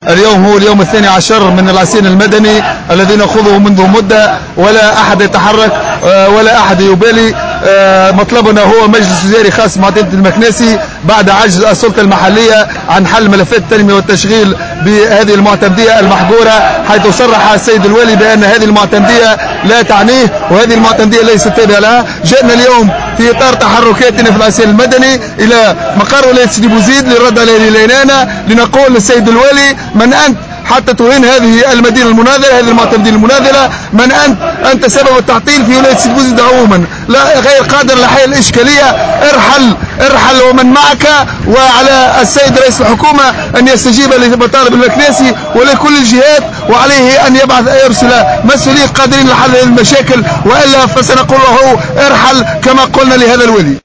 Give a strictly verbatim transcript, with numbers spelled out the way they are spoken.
اليوم هو اليوم الثاني عشر من العصيان المدني الذي نخوضه منذ مدة، ولا أحد يتحرك ولا أحد يبالي. مطلبنا هو مجلس وزاري خاص معتمد المكناسي بعد عجز السلطة المحلية عن حل ملفات التنمية والتشغيل بهذه المعتمدية المحجورة، حيث صرح السيد الوالي بأن هذه المعتمدية لا تعنيه وهذه المعتمدية ليست تابعة لها. جاءنا اليوم في إطار تحركاتنا في العصيان المدني إلى مقر ولاية سيدي بوزيد للرد على الإعلان، لنقول للسيد الوالي: من أنت حتى تهين هذه المدينة المناذرة، هذه المعتمدية المناذرة؟ من أنت؟ أنت سبب التعطيل في ولاية سيدي بوزيد عموما، لا غير قادر لحل الإشكالية. ارحل ارحل ومن معك، وعلى السيد رئيس الحكومة أن يستجيب لمطالب المكناسي ولكل الجهات، وعليه أن يبعث يرسل مسؤولين قادرين لحل هذه المشاكل، وإلا فسنقول له ارحل كما قلنا لهذا الولي.